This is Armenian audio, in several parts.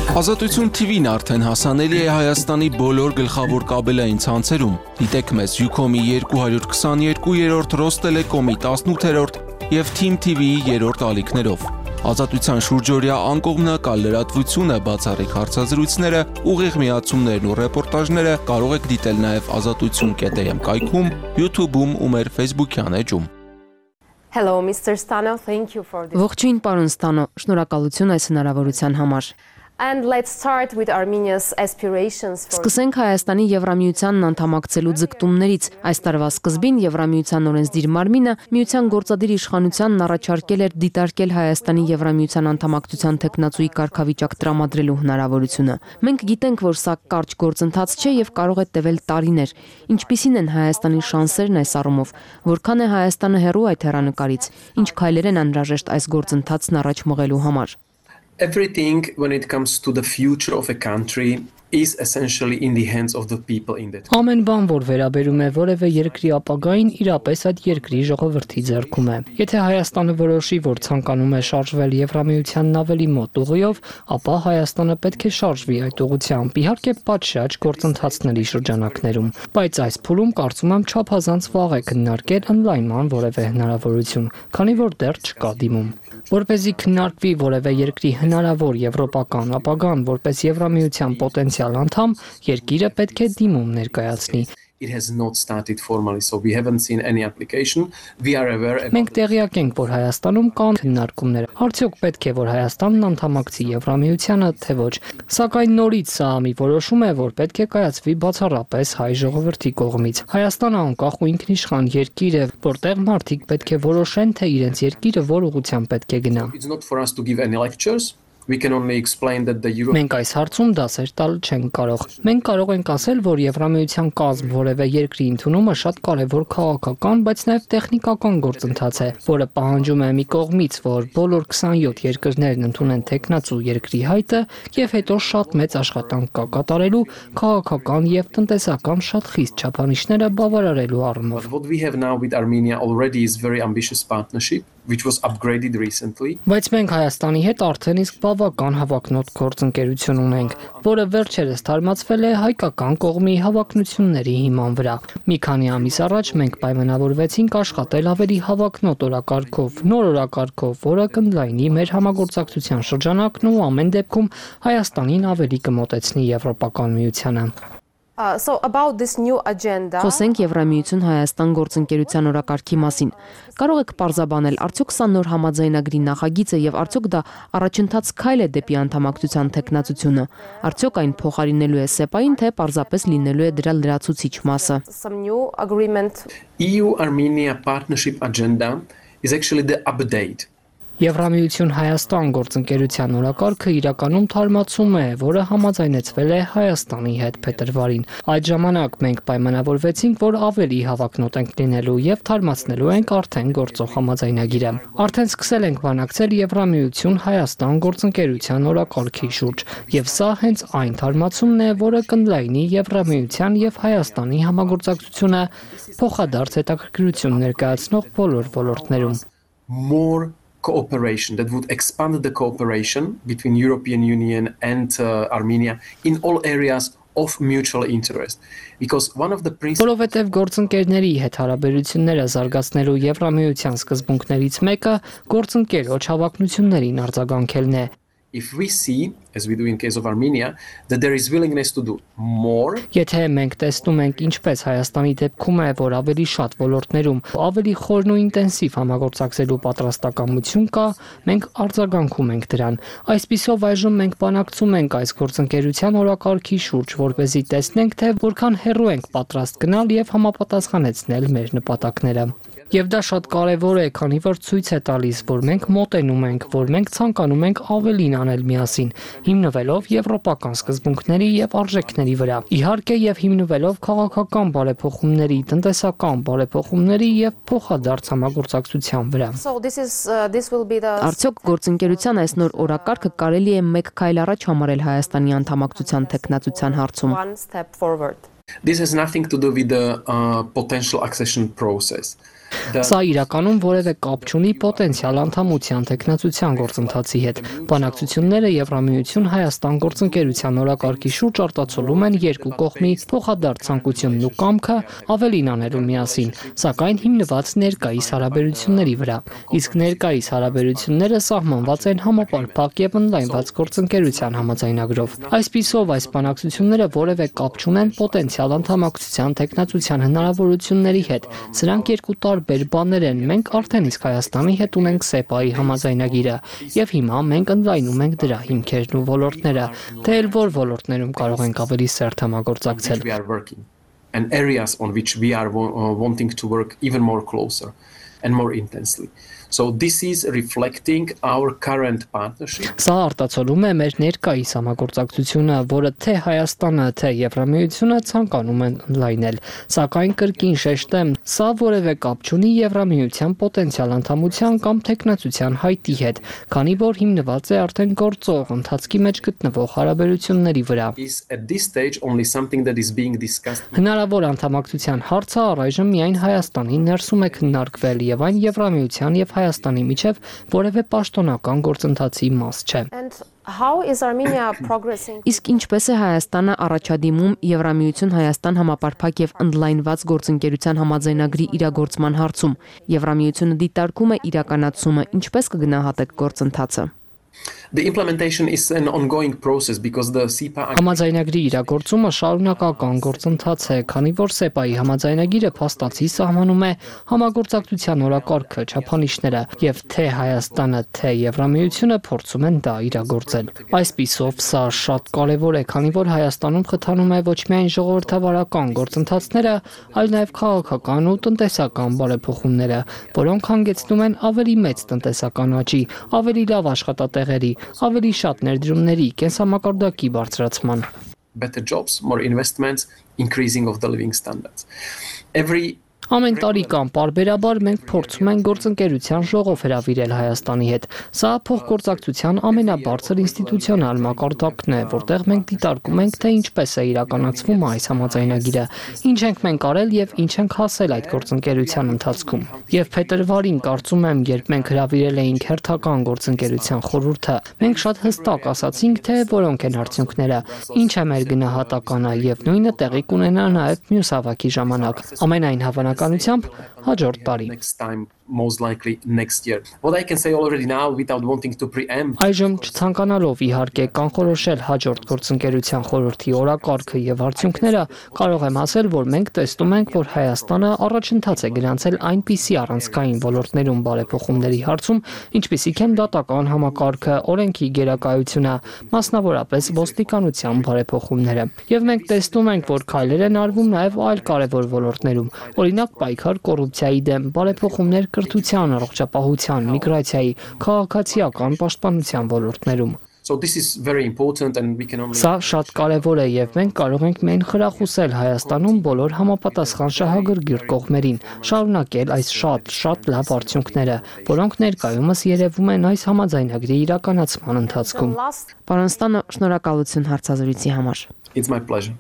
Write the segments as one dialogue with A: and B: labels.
A: Ազատություն TV-ն արդեն հասանելի է Հայաստանի բոլոր գլխավոր կաբելային ցանցերում։ Դիտեք մեզ Ucom-ի 222-րդ, Ռոստելեկոմի 18-րդ և Team TV-ի 3-րդ ալիքներով։ Ազատության շուրջօրյա անկողմնակալ լրատվությունը, բացառիկ հարցազրույցները, ուղիղ միացումներն ու ռեպորտաժները կարող եք դիտել նաև azatutsun.am կայքում, YouTube-ում ու մեր Facebook-յան էջում։
B: Hello, Mr. Stano, thank you for this.
C: Ողջույն, պարոն Ստանո, շնորհակալություն այս հնարավորության համար։
B: And let's start with Armenia's aspirations for...
C: Սկսենք Հայաստանի Եվրամիությանն անդամակցելու ձգտումներից։ Այս տարվա սկզբին Եվրամիության օրենսդիր մարմինը Միության գործադիր իշխանությանն առաջարկել էր դիտարկել Հայաստանի Եվրամիության անդամակցության թեկնածուի կարգավիճակ տրամադրելու հնարավորությունը։ Մենք գիտենք, որ սա կարճ գործընթաց չէ եւ կարող է տևել տարիներ։ Ինչպիսին են Հայաստանի շանսերն այս առումով, որքան է Հայաստանը հեռու այդ հեռանկարից, ինչ քայլեր են անհրաժեշտ այս գործընթացն առաջ մղելու համար։
D: Everything when it comes to the future of a country is essentially in the hands of the people in that.
E: Ամեն բան, որ վերաբերում է որևէ երկրի ապագային, իրապես այդ երկրի ժողովրդի ձեռքում է։ Եթե Հայաստանը որոշի, որ ցանկանում է շարժվել Եվրամիությանն ավելի մոտ ուղիով, ապա Հայաստանը պետք է շարժվի այդ ուղղությամբ, իհարկե պատշաճ գործընթացների շրջանակներում։ Բայց այս փուլում կարծում եմ չափազանց վաղ է քննարկել ընդլայնման որևէ հնարավորություն, քանի որ դեռ չկա դիմում։ Որպեսզի քննարկվի որևէ երկրի հնարավոր եվրոպական ապագան որպես Եվրամիության պոտենցիալ անդամ, երկիրը պետք է դիմում ներկայացնի։
D: It has not started formally, so we haven't seen any application. We are aware about...
E: Մենք տեղյակ ենք, որ Հայաստանում կան քննարկումներ։ Արդյոք պետք է, որ Հայաստանն անդամակցի Եվրամիությանը, թե ոչ։ Սակայն նորից սա մի որոշում է, որ պետք է կայացվի բացառապես հայ ժողովրդի կողմից։ Հայաստանը անկախ ու ինքնիշխան երկիր է, որտեղ մարդիկ պետք է որոշեն, թե իրենց երկիրը որ ուղղությամբ պետք է գնա։
D: It's not for us to give any lectures. We can only explain that the Euro...
E: Մենք այս հարցում դասեր տալ չենք կարող։ Մենք կարող ենք ասել, որ Եվրամիության կազմ որևէ երկրի ընդունումը շատ կարևոր քաղաքական, բայց նաև տեխնիկական գործընթաց է, որը պահանջում է մի կողմից, որ բոլոր 27 երկրներն ընդունեն տեխնացու երկրի հայտը, եւ հետո շատ մեծ աշխատանք կա կատարելու քաղաքական եւ տնտեսական շատ խիստ չափանիշները բավարարելու առումով։
D: What we have now with Armenia already is very ambitious partnership, which was upgraded recently.
E: Բայց մենք Հայաստանի հետ արդեն իսկ բավական հավակնոտ գործընկերություն ունենք, որը վերջերս թարմացվել է հայկական կողմի հավակնությունների հիման վրա։ Մի քանի ամիս առաջ մենք պայմանավորվեցինք աշխատել ավելի հավակնոտ օրակարգով, նոր օրակարգով, որը կընդլայնի մեր համագործակցության շրջանակն ու ամեն դեպքում Հայաստանին ավելի կմոտեցնի Եվրոպական միությանը։
B: So about this new agenda.
C: Խոսենք Եվրամիություն Հայաստան գործընկերության օրակարգի մասին։ Կարող եք պարզաբանել, արդյոք սա նոր համաձայնագրի նախագիծ է եւ արդյոք դա առաջընթաց քայլ է դեպի անդամակցության թեկնածությունը։ Արդյոք այն փոխարինելու է ՍԵՊԱ-ին, թե պարզապես լինելու է դրա լրացուցիչ մասը։
B: Some new agreement.
D: EU-Armenia partnership agenda is actually the update.
E: Եվրամիություն Հայաստան գործընկերության օրակարգը իրականում թարմացում է, որը համաձայնեցվել է Հայաստանի հետ փետրվարին։ Այդ ժամանակ մենք պայմանավորվեցինք, որ ավելի հավակնոտ ենք լինելու եւ թարմացնելու ենք արդեն գործող համաձայնագիրը։ Արդեն սկսել ենք բանակցել Եվրամիություն Հայաստան գործընկերության օրակարգի շուրջ, եւ սա հենց այն թարմացումն է, որը կընդլայնի Եվրամիության եւ Հայաստանի համագործակցությունը փոխադարձ հետաքրքրություն ներկայացնող բոլոր ոլորտներում։
D: More cooperation that would expand the cooperation between European Union and Armenia in all areas of mutual interest, because one of the principles
E: Որովհետև գործընկերների հետ հարաբերությունները զարգացնելու Եվրամիության սկզբունքներից մեկը գործընկերոջ հավակնություններին արձագանքելն է։
D: If we see, as we do in case of Armenia, that there is willingness to do more,
E: Եթե մենք տեսնում ենք ինչպես Հայաստանի դեպքում է, որ ավելի շատ ոլորտներում ավելի խորն ու ինտենսիվ համագործակցելու պատրաստակամություն կա, մենք արձագանքում ենք դրան։ Այսպիսով այժմ մենք բանակցում ենք այս գործընկերության օրակարգի շուրջ, որպեսզի տեսնենք, թե որքան հեռու ենք պատրաստ գնալ եւ համապատասխանեցնել մեր նպատակները։ Եվ դա շատ կարևոր է, քանի որ ցույց է տալիս, որ մենք մոտենում ենք, որ մենք ցանկանում ենք ավելին անել միասին, հիմնվելով եվրոպական սկզբունքների եւ արժեքների վրա։ Իհարկե եւ հիմնվելով քաղաքական բարեփոխումների, տնտեսական բարեփոխումների եւ փոխադարձ համագործակցության վրա։
B: So this will be the
C: Արդյոք գործընկերության այս նոր օրակարգը կարելի է մեկ քայլ առաջ համարել Հայաստանի անդամակցության թեկնածության հարցում։
B: one step forward.
D: this has nothing to do with the potential accession process.
E: Սա իրականում որևէ կապ չունի պոտենցիալ անդամության տեխնացության գործընթացի հետ։ Բանակցությունները Եվրամիություն-Հայաստան գործընկերության օրակարգի շուրջ արտացոլում են երկու կողմի փոխադարձ ցանկությունն ու կամքը ավելին անելու միասին, սակայն հիմնված ներկայիս հարաբերությունների վրա։ Իսկ ներկայիս հարաբերությունները սահմանված են համապարփակ եւ ընդլայնված գործընկերության համաձայնագրով։ Այսպիսով, այս բանակցությունները որևէ կապ չունեն պոտենցիալ անդամակցության տեխնացության հնարավորությունների հետ։ Սրանք երկու տարբեր բաներ են։ Մենք արդեն իսկ Հայաստանի հետ ունենք SEPA-ի համաձայնագիրը եւ հիմա մենք ընդլայնում ենք դրա հիմքերն ու ոլորտները, թե էլ որ ոլորտներում կարող ենք ավելի սերտ համագործակցել։
D: And areas on which we are wanting to work even more closer and more intensely. So this is reflecting our current partnership.
E: Սա արտացոլում է մեր ներկայիս համագործակցությունը, որը թե Հայաստանը, թե Եվրամիությունը ցանկանում են ընդլայնել։ Սակայն կրկին շեշտեմ, սա որևէ կապ չունի Եվրամիության պոտենցիալ անդամության կամ տեխնացության հայտի հետ, քանի որ հիմնված է արդեն գործող ընթացքի մեջ գտնվող հարաբերությունների վրա։ Հնարավոր անդամակցության հարցը առայժմ միայն Հայաստանի ներսում է քննարկվել եւ այն Եվրամիության եւ Հայաստանի միջև որևէ պաշտոնական գործընթացի մաս չէ։
B: How is Armenia progressing?
C: Իսկ ինչպես է Հայաստանը առաջադիմում Եվրամիություն-Հայաստան համապարփակ եւ ընդլայնված գործընկերության համաձայնագրի իրագործման հարցում։ Եվրամիությունը դիտարկում է իրականացումը, ինչպես կգնահատեք գործընթացը։
D: The implementation is an ongoing process because the SEPA
E: Համաձայնագրի իրագործումը շարունակական գործընթաց է, քանի որ SEPA-ի համաձայնագիրը փաստացի սահմանում է համագործակցության օրակարգը, չափանիշները, եւ թե Հայաստանը, թե Եվրամիությունը փորձում են դա իրագործել։ Այսպիսով, սա շատ կարեւոր է, քանի որ Հայաստանում խթանում է ոչ միայն ժողովրդավարական գործընթացները, այլ նաեւ քաղաքական ու տնտեսական բարեփոխումները, որոնք հանգեցնում են ավելի մեծ տնտեսական աճի, ավելի լավ աշխատատեղերի, ավելի շատ ներդրումների, կենսամակարդակի բարձրացման.
D: Better jobs, more investments, increasing of the living standards.
E: Ամեն տարի կամ պարբերաբար մենք փորձում ենք գործընկերության ժողով հրավիրել Հայաստանի հետ։ Սա փոխգործակցության ամենաբարձր ինստիտուցիոնալ մակարդակն է, որտեղ մենք դիտարկում ենք, թե ինչպես է իրականացվում այս համաձայնագիրը, ինչ ենք մենք արել եւ ինչ ենք հասել այդ գործընկերության ընթացքում։ Եվ փետրվարին կարծում եմ, երբ մենք հրավիրել էինք հերթական գործընկերության խորհուրդը, մենք շատ հստակ ասացինք, թե որոնք են արդյունքները, ինչ է մեր գնահատականը եւ նույնը տեղի կունենա նաեւ մյուս հավաքի ժամանակ։ Ամենայն հավանականությամբ հաջորդ տարի։
D: Most likely next year. What I can say already now without wanting to preempt.
E: Այժմ չցանկանալով իհարկե կանխորոշել հաջորդ գործընկերության խորհրդի օրակարգը եւ արդյունքները, կարող եմ ասել, որ մենք տեսնում ենք, որ Հայաստանը առաջընթաց է գրանցել այնպիսի առանցքային ոլորտներում բարեփոխումների հարցում, ինչպիսիք են դատական համակարգը, օրենքի գերակայությունը, մասնավորապես ոստիկանության բարեփոխումները։ Եվ մենք տեսնում ենք, որ քայլեր են արվում նաեւ այլ կարևոր ոլորտներում, օրինակ պայքար կոռուպցիայի դեմ, բարեփոխումներ կրթության, առողջապահության, միգրացիայի, քաղաքացիական պաշտպանության ոլորտներում։
D: So this is very important and we can only
E: Սա շատ կարևոր է եւ մենք կարող ենք միայն խրախուսել Հայաստանում բոլոր համապատասխան շահագրգիռ կողմերին շարունակել այս շատ լավ արդյունքները, որոնք ներկայումս երևում են այս համաձայնագրի իրականացման ընթացքում։
C: Պարոն Ստանո, շնորհակալություն հարցազրույցի համար։
D: It's my pleasure.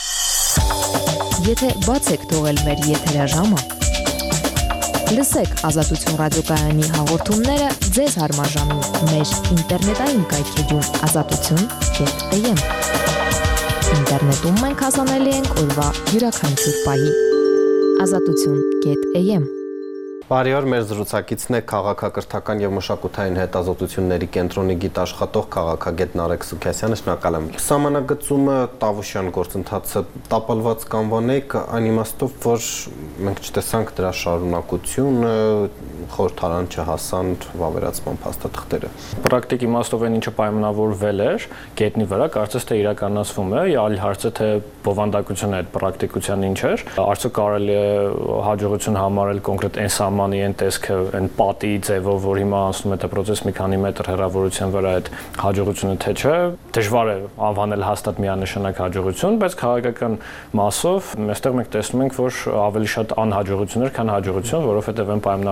C: Եթե բաց եք թողել մեր եթերաժամը, լսեք Ազատություն ռադիոկայանի հաղորդումները ձեզ հարմարժամին մեր ինտերնետային կայքեջում azatutun.am Ինտերնետում մենք հասանելի ենք օրվա յուրաքանչյուր պահի azatutun.am
F: Բարի օր, մեր զրուցակիցն է քաղաքակրթական եւ մշակութային հետազոտությունների կենտրոնի գիտաշխատող քաղաքագետ Նարեկ Սուքասյանը, շնորհակալ եմ։ Սահմանագծումը Տավուշյան գործընթացը տապալված կանվանեք այն իմաստով, որ մենք չտեսանք դրա շարունակություն, խորհրդարան չհասան վավերացման փաստաթղթերը։
G: Պրակտիկ իմաստով այն ինչը պայմանավորվել էր գետնի վրա, կարծես թե իրականացվում է, այլ հարցը թե բովանդակությունը այդ պրակտիկության ինչ էր, արդյոք կարելի է հաջողություն համարել կոնկրետ այն սահմանի այն տեսքը, այն պատի ձևով, որ հիմա անցնում է դա process մի քանի մետր հեռավորության վրա այդ հաջողությունը թե չէ, դժվար է անվանել հաստատ միանշանակ հաջողություն, բայց քաղաքական մասով այստեղ մենք տեսնում ենք, որ ավելի շատ անհաջողություններ, քան հաջողություն, որովհետև այն պայմանավորվածությունները,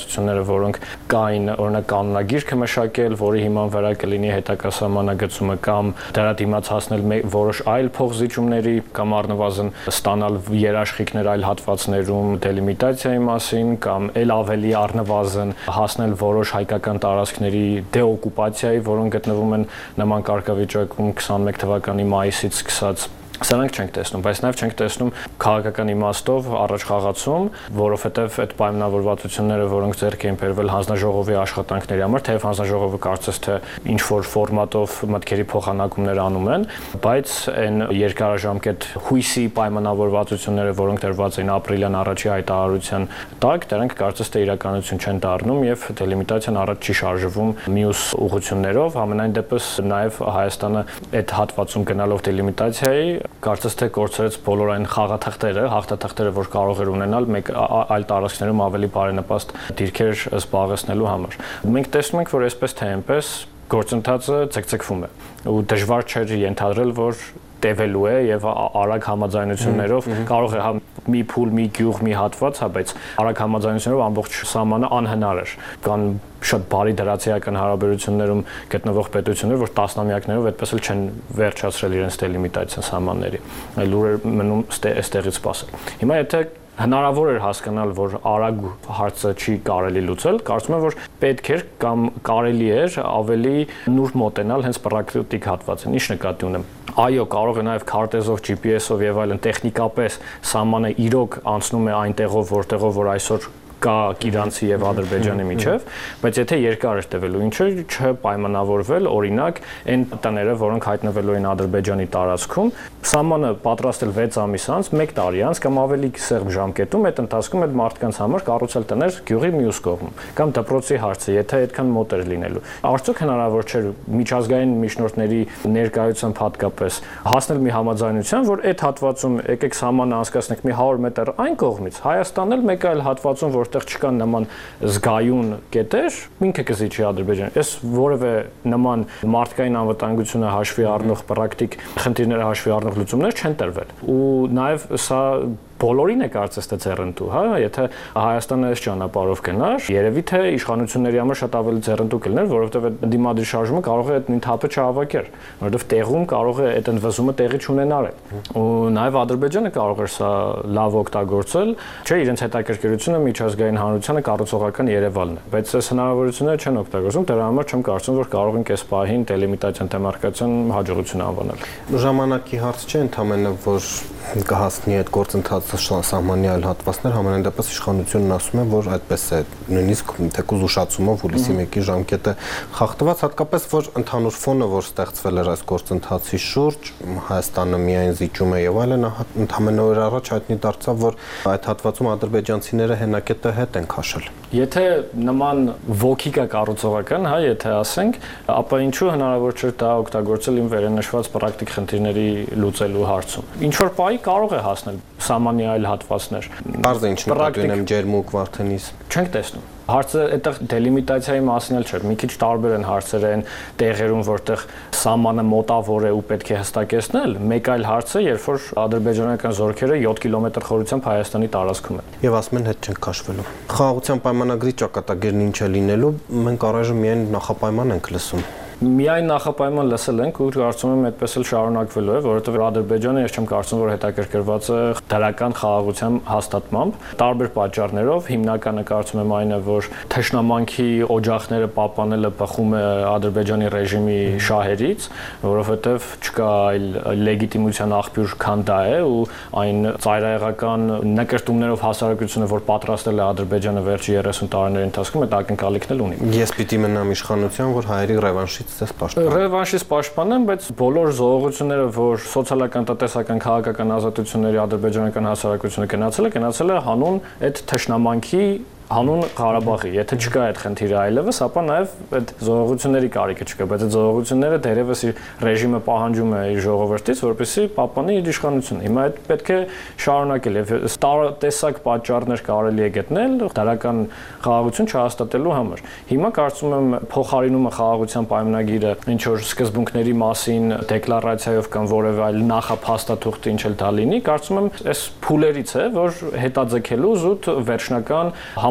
G: նախադասությունները, որոնք կային, օրինակ կանոնագիրքը մշակել, որի հիման վրա կլինի հետագա սահմանագծումը կամ դրա դիմաց հասնել որոշ այլ փոխզիջումների կամ առնվազն ստանալ երաշխիքներ այլ հատվածներում դելիմիտացիայի մասին կամ ել ավելի առնվազն հասնել որոշ հայկական տարածքների դեօկուպացիայի, որոնք գտնվում են նման կարգավիճակում 21 թվականի մայիսից սկսած Սրանք չենք տեսնում, բայց նաև չենք տեսնում քաղաքական իմաստով առաջ խաղացում, որովհետև այդ պայմանավորվածությունները, որոնք ձեռք էին բերվել հանձնաժողովի աշխատանքների համար, թեև հանձնաժողովը կարծես թե ինչ որ ֆորմատով մտքերի փոխանակումներ անում են, բայց այն երկարաժամկետ հույսի պայմանավորվածությունները, որոնք դրված էին ապրիլյան առաջի հայտարարության տակ, դրանք կարծես թե իրականություն չեն դառնում եւ դելիմիտացիան առաջ չի շարժվում մյուս ուղղություններով, համենայն դեպս նաև Հայաստանը այդ հատվածում գնալով դելիմիտացիայի կարծես թե կորցրեց բոլոր այն խաղաթղթերը, հաղթաթղթերը, որ կարող էր ունենալ մեկ այլ տարածքներում ավելի բարենպաստ դիրքեր զբաղեցնելու համար։ Մենք տեսնում ենք, որ այսպես թե այնպես գործընթացը ցկցկվում է ու դժվար չէր ենթադրել, որ տևելու է եւ արագ համաձայնություններով կարող է մի փուլ, մի գյուղ, մի հատված, բայց արագ համաձայնություններով ամբողջ սահմանը անհնար էր։ Կան շատ բարի դրացիական հարաբերություններում գտնվող պետություններ, որ տասնամյակներով այդպես էլ չեն վերջացրել իրենց դելիմիտացիան սահմանների։ Լուրեր մնում այստեղից սպասել։ Հիմա եթե հնարավոր էր հասկանալ, որ արագ հարցը չի կարելի լուծել, կարծում եմ, որ պետք էր կամ կարելի էր ավելի նուրբ մոտենալ հենց պրակտիկ հատվածին։ Ինչ նկատի ունեմ։ Այո, կարող է նաև քարտեզով, GPS-ով եւ այլն տեխնիկապես սահմանը իրոք անցնում է այնտեղով, որտեղով որ այսօր կա Իրանցի եւ Ադրբեջանի միջև, բայց եթե երկար էր տևելու, ինչը չպայմանավորվել, օրինակ, այն տները, որոնք հայտնվելու են Ադրբեջանի տարածքում, սահմանը պատրաստել 6 ամիս անց, 1 տարի անց կամ ավելի սեղմ ժամկետում, այդ ընթացքում այդ մարդկանց համար կառուցել տներ գյուղի մյուս կողմում, կամ դպրոցի հարցը, եթե այդքան մոտ էր լինելու։ Արդյոք հնարավոր չէր միջազգային միջնորդների ներկայությամբ հատկապես հասնել մի համաձայնության, որ այդ հատվածում եկեք սահմանը անցկացնենք մի 100 մետր այն կողմից, Հայաստանն էլ մեկ այլ հատվածում, որտեղ չկան նման զգայուն կետեր, ինքը կզիջի Ադրբեջանը։ Այս որևէ նման մարդկային անվտանգությունը հաշվի առնող պրակտիկ խնդիրները հաշվի առնող լուծումներ չեն տրվել։ Ու նաև սա բոլորին է կարծես թե ձեռնտու, հա, եթե Հայաստանը այս ճանապարհով գնար, երևի թե իշխանությունների համար շատ ավելի ձեռնտու կլիներ, որովհետև այդ դիմադրի շարժումը կարող է այդ նույն թափը չհավաքեր, որովհետև տեղում կարող է այդ ընդվզումը տեղի չունենալ։ Ու նաև Ադրբեջանը կարող էր սա լավ օգտագործել, չէ, իրենց հետաքրքրությունը միջազգային հանրությանը կառուցողական Երևանն է, բայց այս հնարավորությունները չեն օգտագործում, դրա համար չեմ կարծում, որ կարող ենք այս պահին դելիմիտացիան դեմարկացիան հաջողություն անվանել։
F: Ժամանակի հարց չէ, ընդհանրապես որ կհասնի այդ գործընթացը սահմանի այլ հատվածներ, համենայն դեպս իշխանությունն ասում է, որ այդպես է, նույնիսկ թեկուզ ուշացումով հուլիսի 1-ի ժամկետը խախտված, հատկապես որ ընդհանուր ֆոնը, որ ստեղծվել էր այս գործընթացի շուրջ, Հայաստանը միայն զիջում է եւ այլն, ընդհանրապես օր առաջ հայտնի դարձավ, որ այդ հատվածում ադրբեջանցիները հենակետը հետ են քաշել։
G: Եթե նման ոգի կա կառուցողական, հա, եթե ասենք, ապա ինչու հնարավոր չէ դա օգտագործել իմ վերենշված պրակտիկ խնդիրների լուծելու հարցում։ Ինչ որ պահի կարող է հասնել սահմանի այլ հատվածներ։
F: Բարձր ինչ նկատի ունեմ ջերմուկ Վարդենիս։
G: Չենք տեսնում։ Հարցը այդտեղ դելիմիտացիայի մասին էլ չէ, մի քիչ տարբեր են հարցերը այն տեղերում, որտեղ սահմանը մոտավոր է ու պետք է հստակեցնել, մեկ այլ հարց է, երբ որ ադրբեջանական զորքերը 7 կիլոմետր խորությամբ Հայաստանի տարածքում են։
F: Եվ ասում են հետ չեն քաշվելու։ Խաղաղության պայմանագրի ճակատագիրն ինչ է լինելու, մենք առայժմ միայն նախապայման ենք լսում։
G: Միայն նախապայման լսել ենք ու կարծում եմ այդպես էլ շարունակվելու է, որովհետև Ադրբեջանը ես չեմ կարծում, որ հետաքրքրված է դրական խաղաղության հաստատմամբ, տարբեր պատճառներով, հիմնականը կարծում եմ այն է, որ թշնամանքի օջախները պահպանելը բխում է Ադրբեջանի ռեժիմի շահերից, որովհետև չկա այլ լեգիտիմության աղբյուր, քան դա է ու այն ծայրահեղական նկրտումներով հասարակությունը, որ պատրաստել է Ադրբեջանը վերջի 30 տարիների ընթացքում, այդ ակնկալիքն էլ ունի։
F: Ես պիտի մնամ իշխանության, որ հայերի ռևանշի
G: Ռևանշից պաշտպանեմ, բայց բոլոր զողողությունները, որ սոցիալական, տնտեսական, քաղաքական ազատությունների ադրբեջանական հասարակությունը գնացել է հանուն այդ թշնամանքի հանուն Ղարաբաղի, եթե չկա այդ խնդիրը այլևս, ապա նաև այդ զողողությունների կարիքը չկա, բայց այդ զողողությունները դերևս իր ռեժիմը պահանջում է իր ժողովրդից, որպեսզի պահպանի իր իշխանությունը։ Հիմա այդ պետք է շարունակել եւ տեսակ պատճառներ կարելի է գտնել դրական խաղաղություն չհաստատելու համար։ Հիմա կարծում եմ փոխարինումը խաղաղության պայմանագիրը ինչ որ սկզբունքների մասին դեկլարացիայով կամ որևէ այլ նախափաստաթուղթի ինչ էլ դա լինի, կարծում եմ այս փուլերից է, որ հետաձգելու զուտ վերջնական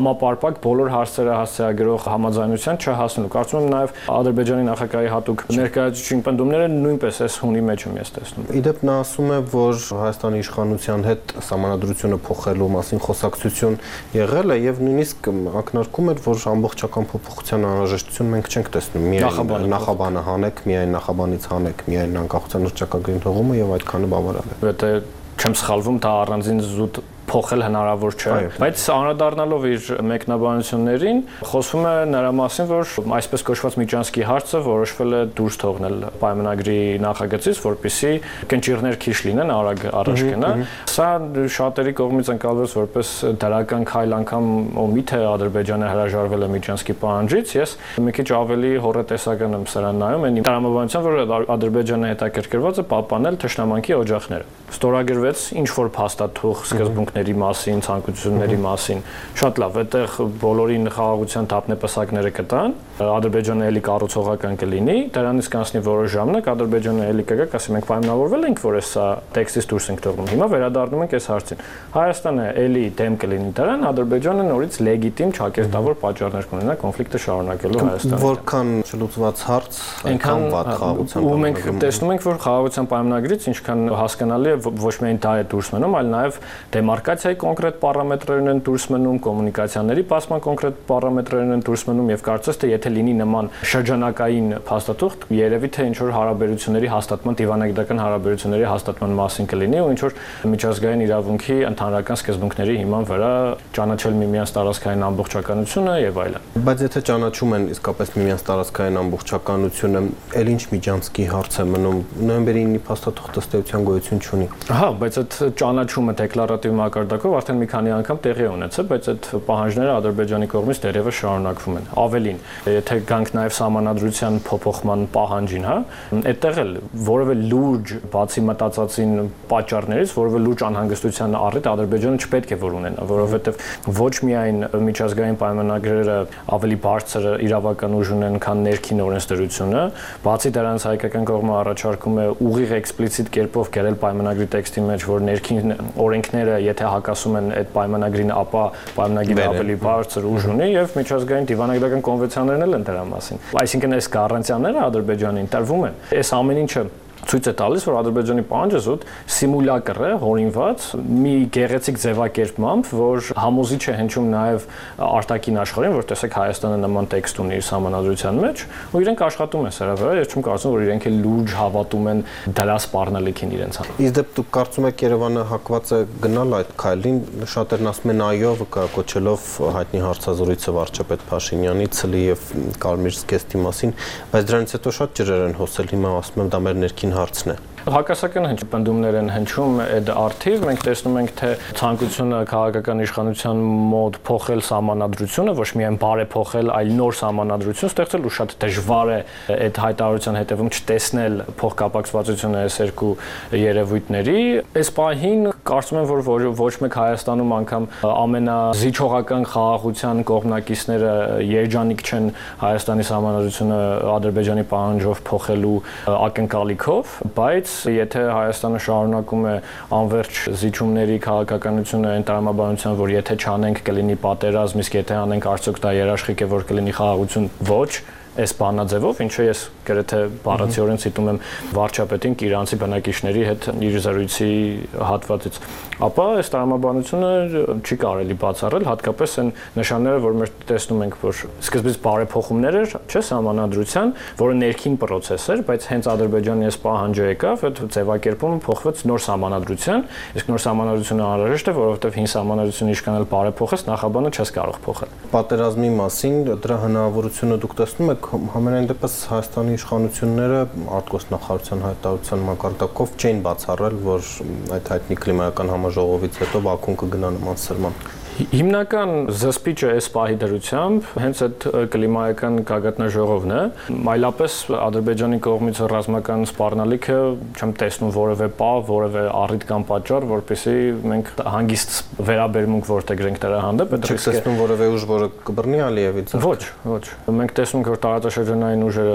G: համապարփակ բոլոր հարցերը հասցեագրող համաձայնության չհասնելու։ Կարծում եմ նաև Ադրբեջանի նախագահի հատուկ ներկայացուցիչի պնդումները նույնպես այս հունի մեջ եմ ես տեսնում։
F: Իդեպ նա ասում է, որ Հայաստանի իշխանության հետ սահմանադրությունը փոխելու մասին խոսակցություն եղել է եւ նույնիսկ ակնարկում էր, որ ամբողջական փոփոխության անհրաժեշտություն մենք չենք տեսնում։ Միայն նախաբանը հանեք, միայն նախաբանից հանեք, միայն անկախության հռչակագրին թողումը եւ այդքանը բավարար է։
G: Եթե չեմ սխալվում, դա առանձին զուտ փոխել հնարավոր չէ, բայց անդրադառնալով իր մեկնաբանություններին խոսվում է նրա մասին, որ այսպես կոչված Միջանցքի հարցը որոշվել է դուրս թողնել պայմանագրի նախագծից, որպեսզի կնճիռներ քիչ լինեն, արագ առաջ գնան։ Սա շատերի կողմից ընկալվեց որպես դրական քայլ, անգամ միթե Ադրբեջանը հրաժարվել է Միջանցքի պահանջից, ես մի քիչ ավելի հոռետեսական եմ սրան նայում, այն տրամաբանության, որ Ադրբեջանը հետաքրքրված է պահպանել թշնամանքի օջախները։ Ստորագրվեց ինչ որ փաստաթուղթ սկզբունքների մասին, ցանկությունների մասին։ Շատ լավ, այդտեղ բոլորին խաղաղության թափնեպսակները կտան, Ադրբեջանը էլի կառուցողական կլինի, դրանից կանցնի որոշ ժամանակ Ադրբեջանը էլի կգա, ասի մենք պայմանավորվել ենք, որ սա տեքստից դուրս ենք թողնում։ Հիմա վերադառնում ենք այս հարցին։ Հայաստանը էլի դեմ կլինի դրան, Ադրբեջանը նորից լեգիտիմ ճակերտավոր պատճառներ կունենա կոնֆլիկտը շարունակելու Հայաստանի։
F: Որքան չլուծված հարց, այնքան վատ խաղաղության։
G: Ու մենք տեսնում ենք, որ խաղաղության պայմանագրից ինչքան հասկանալի է ոչ միայն դա է դուրս մնում, այլ նաև դեմարկացիայի կոնկրետ պարամետրերն են դուրս մնում, կոմունիկացիաների պասման կոնկրետ պարամետրերն են դուրս մնում եւ կարծես թե եթե լինի նման շրջանակային փաստաթուղթ, երևի թե ինչ որ հարաբերությունների հաստատման, դիվանագիտական հարաբերությունների հաստատման մասին կլինի ու ինչ որ միջազգային իրավունքի ընդհանրական սկզբունքների հիման վրա ճանաչել միմյանց տարածքային ամբողջականությունը եւ այլն։
F: Բայց եթե ճանաչում են իսկապես միմյանց տարածքային ամբողջականությունը, ել ինչ Միջանցքի հարց է մնում, նոյեմբերի 9-ի փաստաթուղթը ըստ էության գոյություն չունի։
G: Հա, բայց այդ ճանաչումը դեկլարատիվ մակարդակով արդեն մի քանի անգամ տեղի ունեցել, բայց այդ պահանջները Ադրբեջանի կողմից դեռևս շարունակվում են։ Ավելին, եթե գանք նաև սահմանադրության փոփոխման պահանջին, հա, այդտեղ էլ որևէ լուրջ բացի մտածածին պատճառներից, որևէ լուրջ անհանգստության առիթ Ադրբեջանը չպետք է որ ունենա, որովհետև ոչ միայն միջազգային պայմանագրերը ավելի բարձր իրավական ուժ ունեն, քան ներքին օրենսդրությունը, բացի դրանից հայկական կողմը առաջարկում է ուղիղ էքսպլիցիտ կերպով գրել պայմանագրի տեքստի մեջ, որ ներքին օրենքները, եթե հակասում են այդ պայմանագրին, ապա պայմանագիրը ավելի բարձր ուժ ունի եւ միջազգային դիվանագիտական կոնվենցիաներն էլ են դրա մասին։ Այսինքն այս գառանտիաները Ադրբեջանին տրվում են։ Այս ամեն ինչը ցույց է տալիս, որ Ադրբեջանի պահանջը զուտ սիմուլյակր է, հորինված մի գեղեցիկ ձևակերպմամբ, որ համոզիչ է հնչում նաև արտաքին աշխարհին, որ տեսեք Հայաստանը նման տեքստ ունի իր սահմանադրության մեջ, ու իրենք աշխատում են սրա վրա, ես չեմ կարծում, որ իրենք էլ լուրջ հավատում են դրա սպառնալիքին իրենց։
F: Իսկ դեպ դուք կարծում եք Երևանը հակված է գնալ այդ քայլին, շատերն ասում են այո, կոչելով հայտնի հարցազրույցը վարչապետ Փաշինյանի ցլի եւ Կարմիր զգեստի մասին, բայց դրանից հետո շատ ջրեր են հոսել, հիմա ասում եմ դա մեր ներքին հարցն է։
G: Հակասական պնդումներ են հնչում այդ արդիվ, մենք տեսնում ենք, թե ցանկությունը քաղաքական իշխանության մոտ փոխել սահմանադրությունը, ոչ միայն բարեփոխել, այլ նոր սահմանադրություն ստեղծել ու շատ դժվար է այդ հայտարարության հետևում չտեսնել փոխկապակցվածությունը այս երկու երևույթների։ Այս պահին կարծում եմ, որ ոչ մեկ Հայաստանում անգամ ամենազիջողական խաղաղության կողմնակիցները երջանիկ չեն Հայաստանի սահմանադրությունը Ադրբեջանի պահանջով փոխելու ակնկալիքով, բայց եթե Հայաստանը շարունակում է անվերջ զիջումների քաղաքականությունը այն տրամաբանության, որ եթե չանենք կլինի պատերազմ, իսկ եթե անենք արդյոք դա երաշխիք է, որ կլինի խաղաղություն, ոչ, այս բանաձևով, ինչը ես գրեթե բառացիորեն ցիտում եմ վարչապետին Կիրանցի բնակիչների հետ իր զրույցի հատվածից, ապա այս տրամաբանությունը չի կարելի բացառել, հատկապես այն նշանները, որ մենք տեսնում ենք, որ սկզբից բարեփոխումներ էր, չէ, սահմանադրության, որը ներքին process էր, բայց հենց Ադրբեջանի այս պահանջը եկավ, այդ ձևակերպումը փոխվեց նոր սահմանադրության, իսկ նոր սահմանադրությունը անհրաժեշտ է, որովհետև հին սահմանադրությունը ինչքան էլ բարեփոխես, նախաբանը չես կարող փոխել։
F: Պատերազմի մասին դրա հնարավորությունը դուք տեսնում եք համենայն դեպս Հայաստանի իշխանությունները արտգործնախարարության հայտարարության մակարդակով չեն բացառել, որ այդ հայտնի կլիմայական համաժողովից հետո Բաքուն կգնա նման սրման։
G: Հիմնական զսպիչը այս պահի դրությամբ հենց այդ կլիմայական գագաթնաժողովն է, այլապես Ադրբեջանի կողմից ռազմական սպառնալիքը չեմ տեսնում որևէ պահ, որևէ առիթ կամ պատճառ, որպեսզի մենք հանգիստ վերաբերմունք որդեգրենք դրա հանդեպ,
F: Չեք տեսնում որևէ ուժ, որը կբռնի Ալիևից։
G: Ոչ։ Մենք տեսնում ենք, որ տարածաշրջանային ուժերը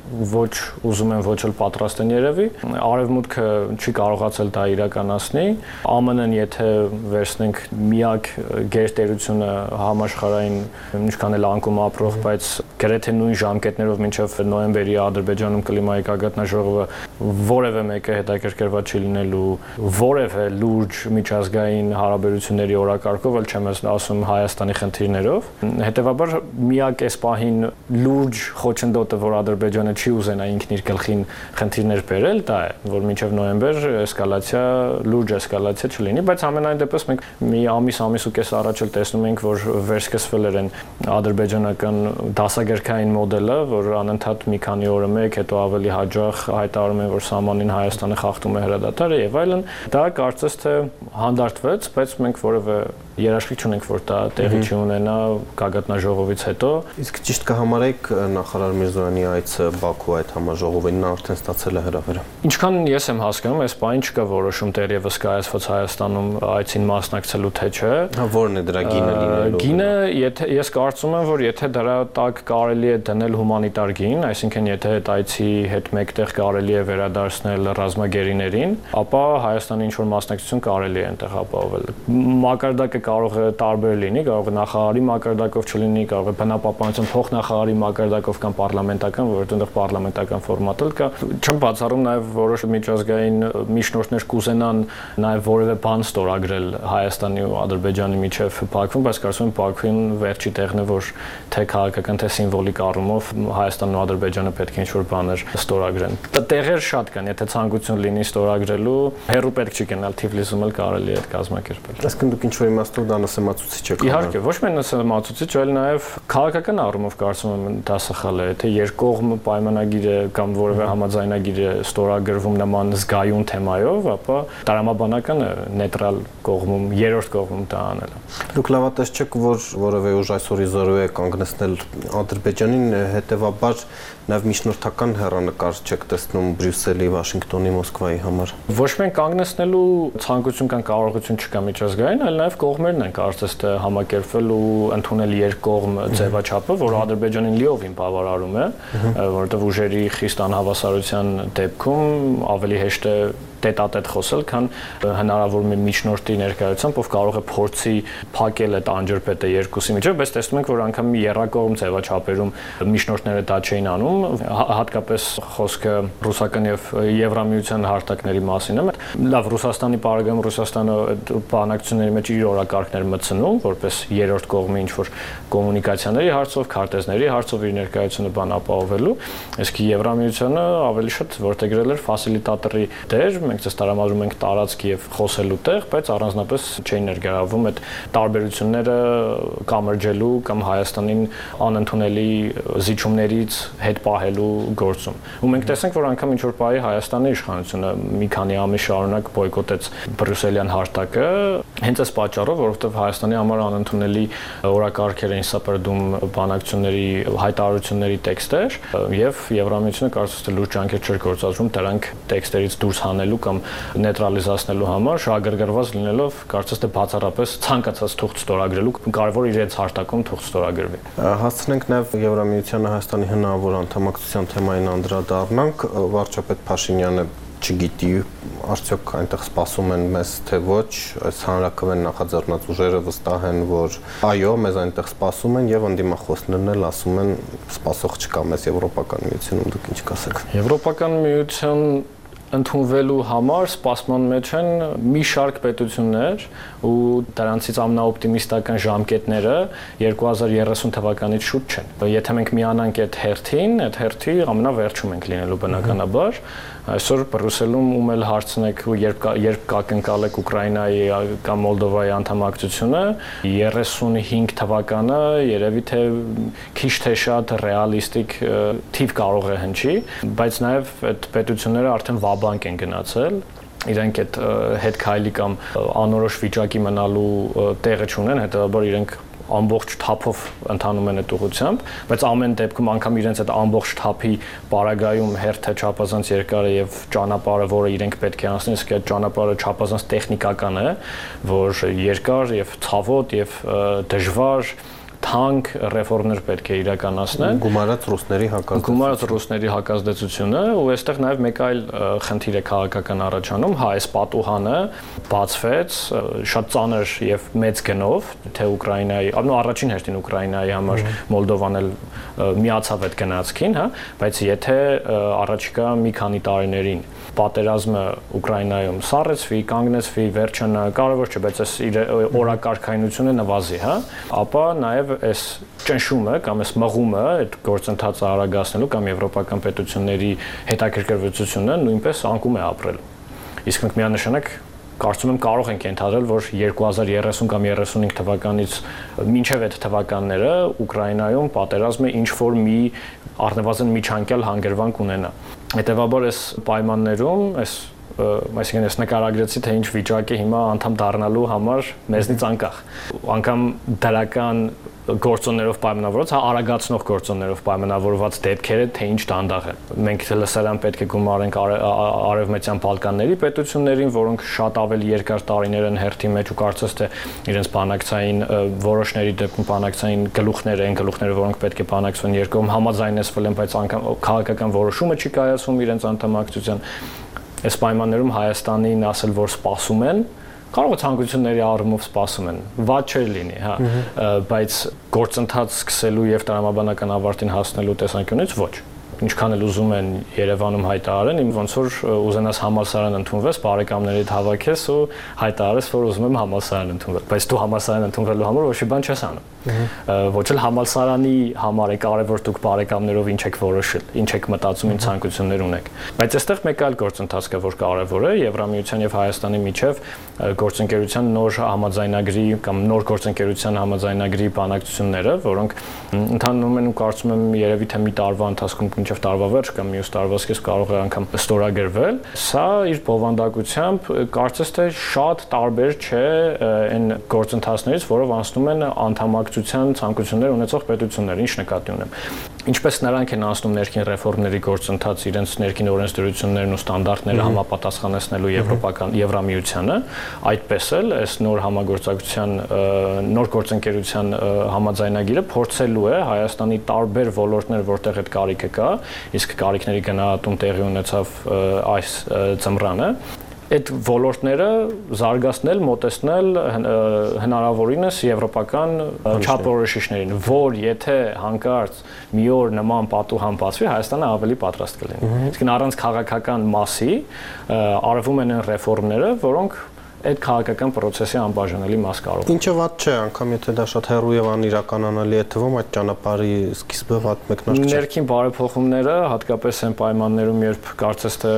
G: ոչ ուզում են, ոչ էլ պատրաստ են երևի։ Արևմուտքը չի կարողացել դա իրականացնի։ ԱՄՆ-ն եթե վերցնենք միակ գերտերությունը համաշխարհային ինչքան էլ անկում ապրող, բայց գրեթե նույն ժամկետներով մինչև նոյեմբերի Ադրբեջանում կլիմայի գագաթնաժողովը որևէ մեկը հետաքրքրված չի լինելու որևէ լուրջ միջազգային հարաբերությունների օրակարգով, էլ չեմ ասում Հայաստանի խնդիրներով։ Հետևաբար միակ այս պահին լուրջ խոչընդոտը, որ Ադրբեջանը չի ուզենա ինքն իր գլխին խնդիրներ բերել, դա է, որ մինչև նոյեմբեր լուրջ էսկալացիա չլինի, բայց ամենայն դեպս մենք մի ամիս ու կես առաջ էլ տեսնում ենք, որ վերսկսվել էր ադրբեջանական դասագրքային մոդելը, որ անընդհատ մի քանի օրը մեկ, հետո ավելի հաջող հայտարարում են, որ սահմանին Հայաստանը խախտում է հրադադարը եւ այլն։ Դա կարծես թե հանդարտվեց, բայց մենք որևէ երաշխիք չունենք, որ դա տեղի չի ունենա գագաթնաժողովից հետո։
F: Իսկ ճիշտ կհամարեք նախարար Միրզոյանի այցը Բաքու այդ համաժողովին նա արդեն ստացել է հրավերը։
G: Ինչքան ես եմ հասկանում, այս բանը չկա որոշում դեռևս կայացված Հայաստանում այցին մասնակցելու թե չէ։
F: Որն է դրա գինը լինելու։
G: Գինը, ես կարծում եմ, որ եթե դրա տակ կարելի է դնել հումանիտար գին, այսինքն եթե այդ այցի հետ մեկտեղ կարելի է վերադարձնել ռազմագերիներին, ապա Հայաստանի ինչ-որ մասնակցություն կարելի է այնտեղ ապահովել։ Մակարդակը կարող է տարբեր լինի, կարող է նախարարի մակարդակով չլինի, կարող է բնապահպանության փոխնախարարի մակարդակով կամ պարլամենտական, որովհետեւ այնտեղ պարլամենտական ֆորմատը կա։ Չեմ բացառում նաև որոշ միջազգային միջնորդներ կուզենան նաև որևէ բան ստորագրել Հայաստանի ու Ադրբեջանի միջև Բաքվում, բայց կարծում եմ Բաքվին վերջի տեղն է, որ թե քաղաքական, թե սիմվոլիկ առումով Հայաստանն ու Ադրբեջանը պետք է ինչ-որ բաներ ստորագրեն։ Տեղեր շատ կան, եթե ցանկություն լինի ստորագրելու, հերու պետք չի գնալ Թիֆլիսում էլ կարելի է այդ կազմակերպել։
F: Այսինքն դուք ինչ-որ իմաստով դա նսեմացուցիչ եք։
G: Իհարկե, ոչ միայն նսեմացուցիչ, այլ նաև քաղաքական առումով կարծում եմ դա սխալ է, թե երկկողմ պայմանագիր է կամ որևէ համաձայնագիր է ստորագրվում նման զգայուն թեմայով, ապա տրամաբանական է նեյտրալ կողմում, երրորդ կողմում դա անելը։
F: Դուք լավատես չեք, որ որևէ ուժ այսօր իզորու է կանգնեցնել Ադրբեջանին, հետևաբար նաև միջնորդական հեռանկար չեք տեսնում Բրյուսելի, Վաշինգտոնի, Մոսկվայի համար։
G: Ոչ միայն կանգնեցնելու ցանկություն կամ կարողություն չկա միջազգային, այլ նաև կողմերն են կարծես թե համակերպվել ու ընդունել երկկողմ ձևաչափը, որը Ադրբեջանին լիովին բավարարում է, որովհետև ուժերի խիստ անհավասարության դեպքում ավելի հեշտ է տետատետ խոսել, քան հնարավոր մի միջնորդի ներկայությամբ, ով կարող է փորձի փակել այդ անջրպետը երկուսի միջև, բայց տեսնում ենք, որ անգամ երրակողմ ձևաչափերում միջնորդները դա չէին անում, հատկապես խոսքը ռուսական եւ Եվրամիության հարթակների մասին է։ Լավ, Ռուսաստանի պարագայում Ռուսաստանը այդ բանակցությունների մեջ իր օրակարգներ մտցնում, որպես երրորդ կողմի ինչ-որ կոմունիկացիաների հարցով, քարտեզների հարցով իր ներկայությունը բան ապահովելու, իսկ Եվրամիությունը ավելի շատ որտեղել էր ֆասիլիտատորի դեր, մենք ցես տարամադրում ենք տարածք եւ խոսելու տեղ, բայց առանձնապես չէին ներգրավում այդ տարբերությունները կամրջելու կամ Հայաստանին անընդունելի զիջումներից հետ պահելու գործում։ Ու մենք տեսանք, որ անգամ ինչ-որ պահի Հայաստանի իշխանությունը մի քանի ամիս շարունակ բոյկոտեց բրյուսելյան հարթակը, հենց այս պատճառով, որովհետեւ Հայաստանի համար անընդունելի օրակարգեր էին սպրդում բանակցությունների հայտարարությունների տեքստեր, եւ Եվրամիությունը կարծես թե լուրջ ջանքեր չէր գործադրում դրանք տեքստերից դուրս հանելու կամ նեյտրալիզացնելու համար, շահագրգռված լինելով կարծես թե բացառապես ցանկացած թուղթ ստորագրելու, կարևոր իրենց հարթակում թուղթ ստորագրվի։
F: Հասցնենք նաև Եվրամիությանը Հայաստանի հնարավոր անդամակցության թեմային անդրադառնանք, վարչապետ Փաշինյանը չգիտի, արդյոք այնտեղ սպասում են մեզ թե ոչ, այս հանրաքվեն նախաձեռնած ուժերը վստահ են, որ այո, մեզ այնտեղ սպասում են եւ ընդդիմախոսներն էլ ասում են սպասող չկա մեզ Եվրոպական միությունում, դուք ինչ կասեք։
G: Եվրոպական միություն ընդունվելու համար սպասման մեջ են մի շարք պետություններ ու դրանցից ամենաօպտիմիստական ժամկետները 2030 թվականից շուտ չեն։ Եթե մենք միանանք այդ հերթին, այդ հերթի ամենավերջում ենք լինելու բնականաբար։ Այսօր Բրյուսելում ում էլ հարցնեք, երբ կակնկալեք Ուկրաինայի կամ Մոլդովայի անդամակցությունը, 35 թվականը երևի թե քիչ թե շատ ռեալիստիկ թիվ կարող է հնչի, բայց նաև այդ պետությունները արդեն վաբանկ են գնացել, իրենք այդ հետ քայլի կամ անորոշ վիճակի մնալու տեղը չունեն, հետևաբար իրենք ամբողջ թափով ընթանում են այդ ուղղությամբ, բայց ամեն դեպքում անգամ իրենց այդ ամբողջ թափի պարագայում հերթը չափազանց երկար է եւ ճանապարհը, որը իրենք պետք է անցնեն, իսկ այդ ճանապարհը չափազանց տեխնիկական է, որ երկար եւ ցավոտ եւ դժվար թանկ ռեֆորմներ պետք է իրականացնել։
F: Գումարած ռուսների
G: հակազդեցությունը, ու այստեղ նաև մեկ այլ խնդիր է քաղաքական առաջանում, այս պատուհանը բացվեց շատ ծանր եւ մեծ գնով, թե Ուկրաինայի, առաջին հերթին Ուկրաինայի համար Մոլդովան էլ միացավ այդ գնացքին, հա, բայց եթե առաջիկա մի քանի տարիներին պատերազմը Ուկրաինայում սառեցվի, կանգնեցվի, վերջանա, կարևոր չէ, բայց այս իր օրակարգայնությունը նվազի, հա, ապա նաև այս ճնշումը կամ այս մղումը այդ գործընթացը արագացնելու կամ եվրոպական պետությունների հետաքրքրվածությունը նույնպես անկում է ապրել։ Իսկ մենք միանշանակ կարծում եմ կարող ենք ենթադրել, որ 2030 կամ 35 թվականից մինչև այդ թվականները Ուկրաինայում պատերազմը ինչ որ մի առնվազն միջանկյալ հանգրվանք ունենա։ Հետևաբար այս պայմաններում, այսինքն ես նկարագրեցի, թե ինչ վիճակ է հիմա անդամ դառնալու համար մեզնից անկախ։ Անկամ դրական գործոններով պայմանավորված, արագացնող գործոններով պայմանավորված դեպքերը, թե ինչ դանդաղ է։ Մենք լսարան պետք է գումարենք արևմտյան Բալկանների պետություններին, որոնք շատ ավելի երկար տարիներ են հերթի մեջ ու կարծես թե իրենց բանակցային որոշների դեպքում բանակցային գլուխներ են, գլուխները, որոնք պետք է բանակցվեն երկկողմ համաձայնեցվել են, բայց անգամ քաղաքական որոշումը չի կայացվում իրենց անդամակցության։ Այս պայմաններում Հայաստանին ասել, որ սպասում են, կարող է ցանկությունների առումով սպասում են, վատ չէր լինի, հա, բայց գործընթաց սկսելու եւ տրամաբանական ավարտին հասնելու տեսանկյունից ոչ։ Ինչքան էլ ուզում են Երևանում հայտարարեն, իմ ոնց որ ուզենաս համալսարան ընդունվես, բարեկամներիդ հավաքես ու հայտարարես, որ ուզում եմ համալսարան ընդունվել, բայց դու համալսարան ընդունվելու համար ոչ մի բան չես անում։ Ոչ էլ համալսարանի համար է կարևոր դուք բարեկամներով ինչ եք որոշել, ինչ եք մտածում, ինչ ցանկություններ ունեք։ Բայց այստեղ մեկ այլ գործընթաց կա, որ կարևոր է, Եվրամիության եւ Հայաստանի միջև գործընկերության նոր համաձայնագրի կամ նոր գործընկերության համաձայնագրի բանակցությունները, որոնք ընթանում են ու կարծում եմ երևի թե մի տարվա ընթացքում մինչև տարվա վերջ կամ մյուս տարվա սկիզբ կարող է անգամ ստորագրվել։ Սա իր բովանդակությամբ կարծես թե շատ տարբեր չէ այն գործընթացներից, որով անցնում են անդամակցության ցանկություններ ունեցող պետություններ, ինչ նկատի ունեմ։ Ինչպես նրանք են անցնում ներքին ռեֆորմների գործընթաց իրենց ներքին օրենսդրություններն ու ստանդարտները համապատասխանեցնելու եվրոպական Եվրամիությանը, այդպես էլ այս նոր համագործակցության նոր գործընկերության համաձայնագիրը փորձելու է Հայաստանի տարբեր ոլորտներ, որտեղ այդ կարիքը կա, իսկ կարիքների գնահատում տեղի ունեցավ այս ծմռանը, այդ ոլորտները զարգացնել, մոտեցնել հնարավորինս եվրոպական չափորոշիչներին, որ եթե հանկարծ մի օր նման պատուհան բացվի, Հայաստանը ավելի պատրաստ կլինի։ Իսկ առանց քաղաքական մասի արվում են ռեֆորմները, որոնք այդ քաղաքական process-ի անբաժանելի մաս կարող է։
F: Ինչը վատ չէ, անգամ եթե դա շատ հեռու եւ անիրականանալի է թվում, այդ ճանապարհի սկիզբը վատ մեկնարկ չէ։
G: Ներքին բարեփոխումները, հատկապես այն պայմաններում, երբ կարծես թե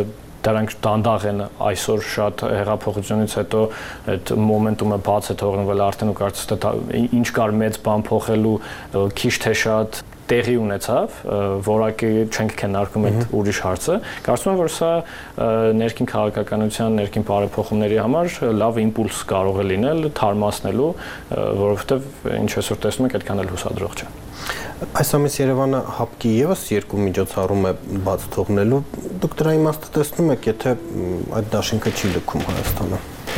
G: դրանք դանդաղ են այսօր շատ հեղափոխությունից հետո այդ մոմենտումը բաց է թողնվել արդեն ու կարծես թե ինչ կար մեծ բան փոխելու քիչ թե շատ տեղի ունեցավ, որակի չենք քննարկում այդ ուրիշ հարցը։ Կարծում եմ, որ սա ներքին քաղաքականության, ներքին բարեփոխումների համար լավ իմպուլս կարող է լինել, թարմացնելու, որովհետև ինչ այսօր տեսնում եք, այդքան էլ հուսադրող չէ։
F: Այս ամիս Երևանը հապկի եւս երկու միջոցառում է բաց թողնելու։ Դուք դրա իմաստը տեսնում եք, եթե այդ դաշինքը չի լքում Հայաստանը։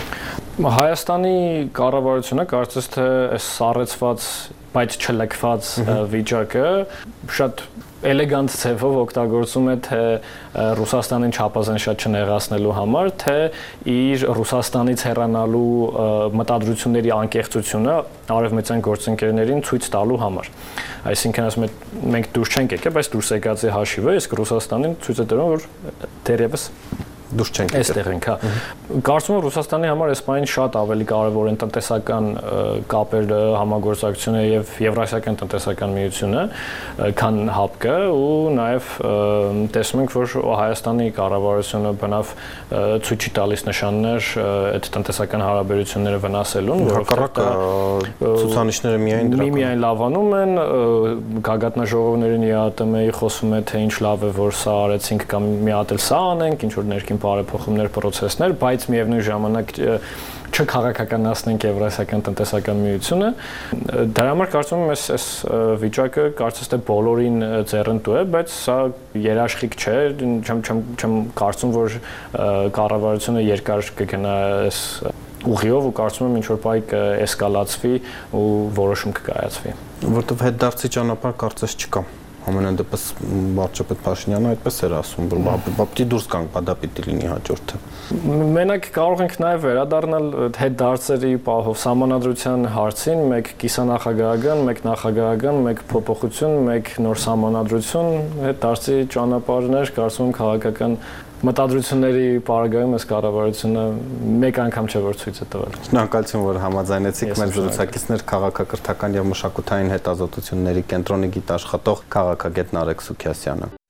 G: Հայաստանի կառավարությունը կարծես թե այս սառեցված, բայց չլքված վիճակը շատ էլեգանտ ձևով օգտագործում է թե Ռուսաստանին չափազանց շատ չնեղացնելու համար, թե իր Ռուսաստանից հեռանալու մտադրությունների անկեղծությունը արևմտյան գործընկերներին ցույց տալու համար։ Այսինքն ասում եմ մենք դուրս չենք եկել, բայց դուրս եկածի հաշիվը, իսկ Ռուսաստանին ցույց է տալու, որ դեռևս դուրս չենք այստեղ ենք, հա։ Կարծում եմ Ռուսաստանի համար այս բանը շատ ավելի կարևոր են տնտեսական կապերը, համագործակցությունը եւ Եվրասիական տնտեսական միությունը, քան ՀԱՊԿ-ը ու նաեւ տեսնում ենք, որ Հայաստանի կառավարությունը բնավ ցույց չի տալիս նշաններ այդ տնտեսական հարաբերությունները վնասելուն, որովհետեւ
F: ցուցանիշները
G: միայն լավանում են, գագաթնաժողովներին ԵԱՏՄ-ի խոսում է թե ինչ լավ է, որ սա արեցինք կամ մի հատ էլ սա անենք, ինչ որ ներքին բարեփոխումներ, process-ներ, բայց միևնույն ժամանակ չքաղաքականացնենք Եվրասիական տնտեսական միությունը։ Դրա համար կարծում եմ այս վիճակը կարծես թե բոլորին ձեռնտու է, բայց սա երաշխիք չէ, չեմ կարծում, որ կառավարությունը երկար կգնա այս ուղիով ու կարծում եմ ինչ որ բայ կէսկալացվի ու որոշում կկայացվի։
F: Որտեվ հետդարձի ճանապարհ կարծես չկա։ Ամենայն դեպս վարչապետ Փաշինյանը այդպես էր ասում, որ բապտի դուրս գանք, դա պիտի լինի հաջորդը։
G: Մենակ կարող ենք նաև վերադառնալ հետդարձերի պահով սահմանադրության հարցին, մեկ կիսանախագահական, մեկ նախագահական, մեկ փոփոխություն, մեկ նոր սահմանադրություն, հետդարձի ճանապարհներ, կարծում եմ քաղաքական մտադրությունների պարագայում այս կառավարությունը մեկ անգամ չէ որ ցույց է տվել։
F: Շնորհակալություն, որ համաձայնեցիք մեր զրուցակիցներ քաղաքակրթական եւ մշակութային հետազոտությունների կենտրոնի գիտաշխատող քաղաքագետ Նարեկ Սուքիասյանը։